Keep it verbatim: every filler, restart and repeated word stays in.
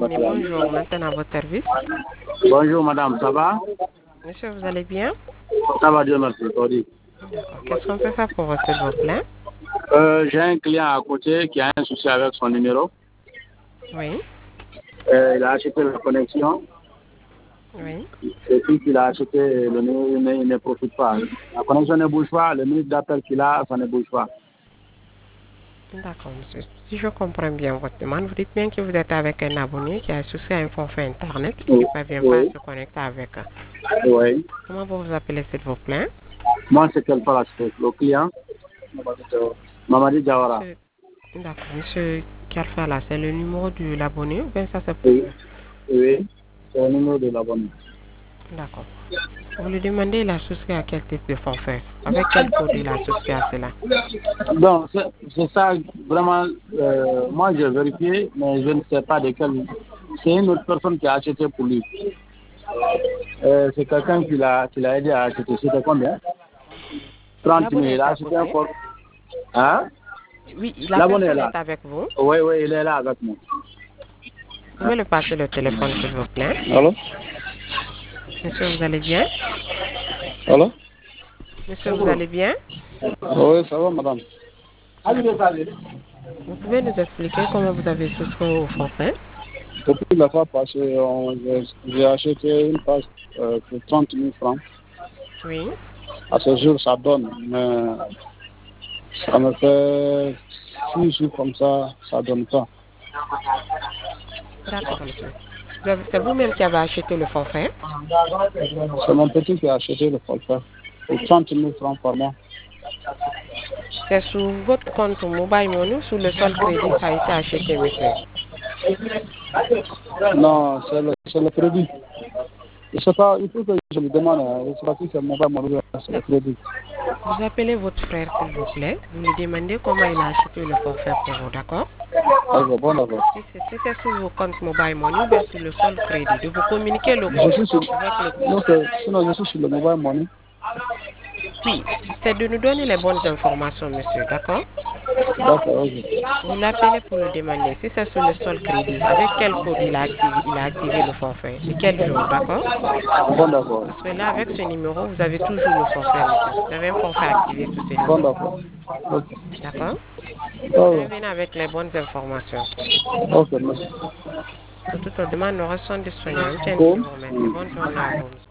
Abdoulaye, bonjour. Maintenant, à votre service. Bonjour madame, ça va? Monsieur, vous allez bien? Ça va, Dieu merci, Tori. D'accord. Qu'est-ce qu'on peut faire pour vous, s'il vous plaît? Euh, j'ai un client à côté qui a un souci avec son numéro. Oui. Euh, il a acheté la connexion. Oui. Et puis qu'il a acheté, le numéro il ne, il ne profite pas. La connexion ne bouge pas, le minute d'appel qu'il a, ça ne bouge pas. D'accord, monsieur. Si je comprends bien votre demande, vous dites bien que vous êtes avec un abonné qui a associé à un forfait Internet et qui ne Oui. parvient pas à Oui. se connecter avec. Oui. Comment vous vous appelez, s'il vous plaît? Moi, c'est quelle fois le client? Mamadi Diawara. Monsieur... D'accord, monsieur Kalfala, c'est le numéro de l'abonné ou bien ça c'est pour Oui. vous? Oui. C'est le numéro de l'abonné. D'accord. Vous lui demandez il est associé à quel type de forfait? Avec quel produit il est associé à cela? Donc, c'est c'est ça, vraiment, euh, moi j'ai vérifié, mais je ne sais pas de quel. C'est une autre personne qui a acheté pour lui. Euh, c'est quelqu'un qui l'a qui l'a aidé à acheter. C'était combien? trente mille. L'abonné Il est a à acheté un côté. corps. Hein? Oui, la L'abonné est personne là. est avec vous. Oui, oui, il est là avec nous. Vous pouvez le passer le téléphone, s'il vous plaît. Allô? Monsieur, vous allez bien? Allô? Monsieur, vous allez bien? Oui, ça va, madame. D'accord. Vous pouvez nous expliquer comment vous avez souscrit au forfait? Depuis la fois passée, on- j'ai j'ai acheté une passe euh, pour trente mille francs. Oui. À ce jour, ça donne, mais ça me fait six jours comme ça, ça donne pas. D'accord, monsieur. Vous avez- C'est vous-même qui avez acheté le forfait? C'est mon petit qui a acheté le forfait. Pour trente mille francs par mois. C'est sur votre compte Mobile Money ou sur le seul crédit ça a été acheté, monsieur? Non, c'est le, c'est le crédit. Je sais pas, il faut que je lui demande, hein, je sais pas si c'est mon père, mon père, c'est le D'accord. crédit. Vous appelez votre frère, s'il vous plaît. Vous lui demandez comment il a acheté le forfait pour vous, d'accord? D'accord, bon, d'accord. Si c'est si c'est sur vos comptes Mobile Money ou bien sur le seul crédit, de vous communiquer le Je code suis sur, avec le... non, c'est- sinon je suis sur le mobile money. Oui, c'est de nous donner les bonnes informations, monsieur, d'accord? D'accord, ok. Vous l'appelez pour le demander. Si c'est sur le seul crédit, avec quel code il a activé, il a activé le forfait et quel jour, d'accord? Bon, d'accord. Parce que là, avec ce numéro, vous avez toujours le forfait, monsieur. Vous avez un forfait activé sur ce Bon, numéro, d'accord. Ok. d'accord? Oh, Revenez avec les bonnes informations. ok, merci. Pour toute autre demande, nous restons disponibles. On tient de Cool. vous remercier. Bonne journée à vous, monsieur.